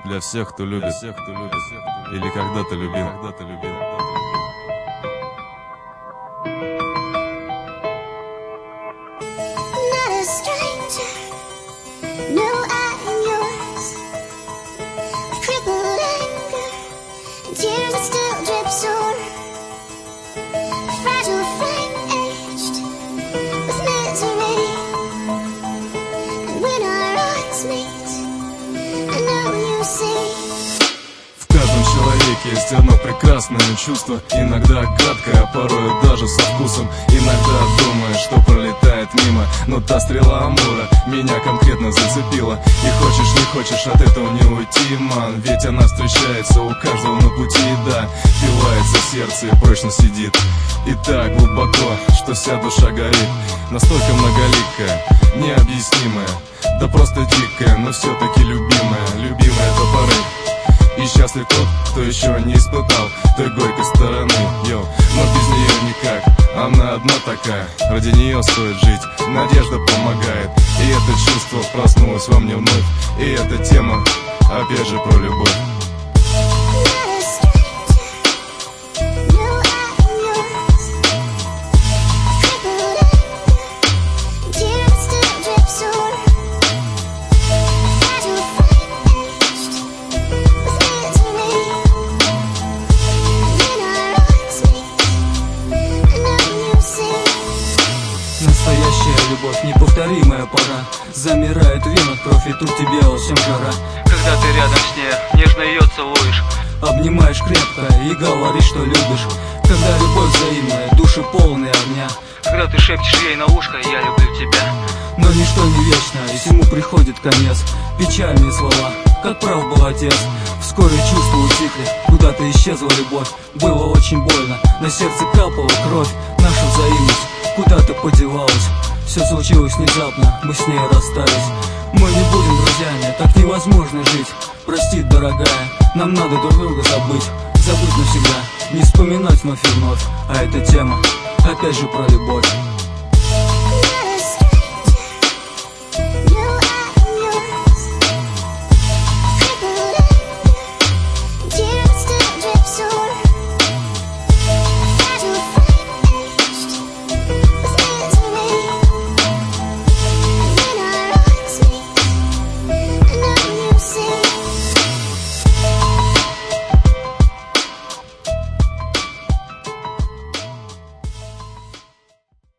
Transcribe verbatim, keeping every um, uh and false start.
Для всех, кто любит, всех, кто любит, или когда-то любил, когда-то любил. Есть одно прекрасное чувство, иногда краткое, а порой даже со вкусом. Иногда думаешь, что пролетает мимо, но та стрела Амура меня конкретно зацепила. И хочешь не хочешь, от этого не уйти, ман. Ведь она встречается у каждого на пути, да. Впивается в сердце и прочно сидит. И так глубоко, что вся душа горит. Настолько многоликая, необъяснимая, да просто дикая, но все-таки любимая. Любимая до поры. И счастлив тот, кто еще не испытал той горькой стороны, йоу. Но без нее никак, она одна такая. Ради нее стоит жить, надежда помогает. И это чувство проснулось во мне вновь. И эта тема, опять же, про любовь. Настоящая любовь, неповторимая пора. Замирает в венах кровь, и тут тебе всем жара. Когда ты рядом с ней, нежно ее целуешь, обнимаешь крепко и говоришь, что любишь. Когда любовь взаимная, души полные огня. Когда ты шепчешь ей на ушко: я люблю тебя. Но ничто не вечно, и всему приходит конец. Печальные слова, как прав был отец. Вскоре чувства утихли, куда-то исчезла любовь. Было очень больно, на сердце капала кровь. Наша взаимность куда-то подевалась. Все случилось внезапно, мы с ней расстались. Мы не будем друзьями, так невозможно жить. Прости, дорогая, нам надо друг друга забыть. Забыть навсегда, не вспоминать вновь и вновь. А эта тема, опять же, про любовь.